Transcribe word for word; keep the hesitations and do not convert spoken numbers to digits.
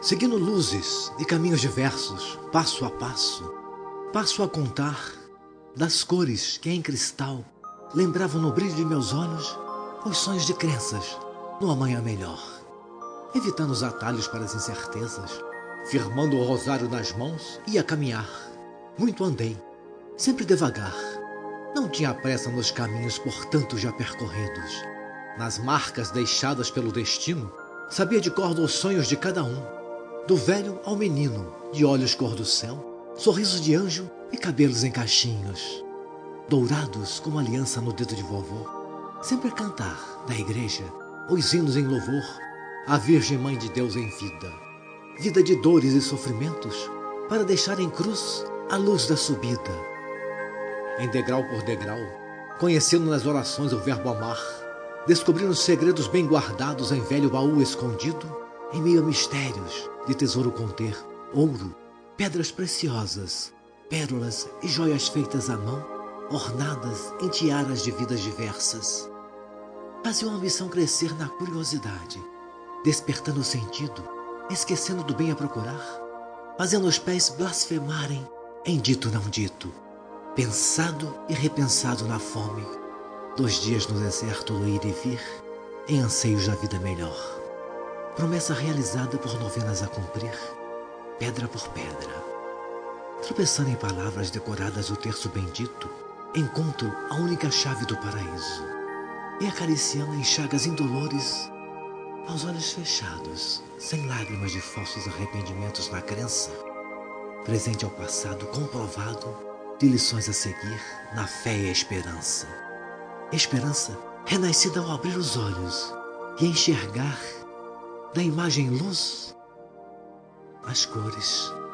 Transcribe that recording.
Seguindo luzes e caminhos diversos, passo a passo, passo a contar das cores que em cristal lembravam no brilho de meus olhos os sonhos de crenças no amanhã melhor. Evitando os atalhos para as incertezas, firmando o rosário nas mãos, ia caminhar. Muito andei, sempre devagar. Não tinha pressa nos caminhos por tanto já percorridos. Nas marcas deixadas pelo destino, sabia de cor os sonhos de cada um. Do velho ao menino, de olhos cor do céu, sorriso de anjo e cabelos em cachinhos, dourados como aliança no dedo de vovô. Sempre a cantar, na igreja, os hinos em louvor, a Virgem Mãe de Deus em vida. Vida de dores e sofrimentos, para deixar em cruz a luz da subida. Em degrau por degrau, conhecendo nas orações o verbo amar, descobrindo segredos bem guardados em velho baú escondido, em meio a mistérios de tesouro conter, ouro, pedras preciosas, pérolas e joias feitas à mão, ornadas em tiaras de vidas diversas. Fazia uma ambição crescer na curiosidade, despertando o sentido, esquecendo do bem a procurar, fazendo os pés blasfemarem em dito não dito, pensado e repensado na fome, dos dias no deserto do ir e vir, em anseios da vida melhor. Promessa realizada por novenas a cumprir, pedra por pedra. Tropeçando em palavras decoradas do terço bendito, encontro a única chave do paraíso. E acariciando em chagas indolores, aos olhos fechados, sem lágrimas de falsos arrependimentos na crença, presente ao passado comprovado de lições a seguir na fé e a esperança. Esperança renascida ao abrir os olhos e enxergar da imagem luz as cores